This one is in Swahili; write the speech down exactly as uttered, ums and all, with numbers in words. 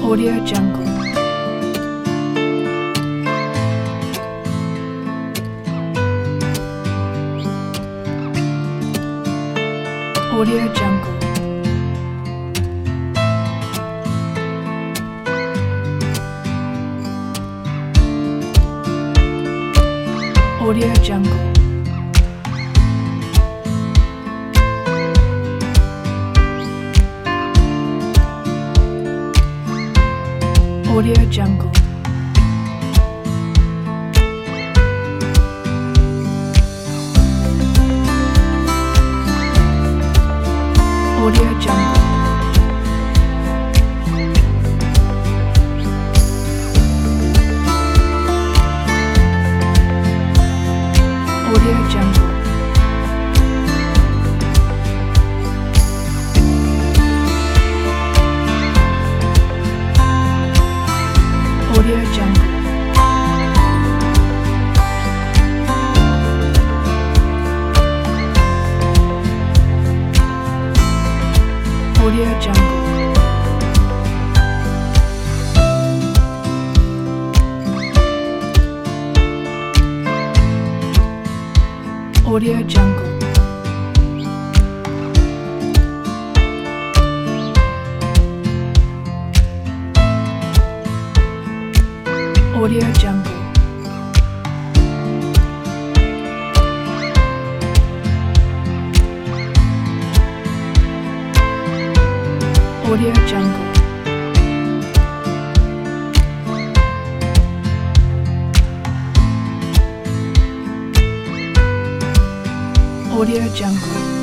Audio Jungle. Audio Jungle. Audio Jungle. Audio Jungle. Audio Jungle. Audio Jungle. Audio Jungle. Audio Jungle. Audio Jungle. Audio Jungle. Audio Jungle. Audio Jungle.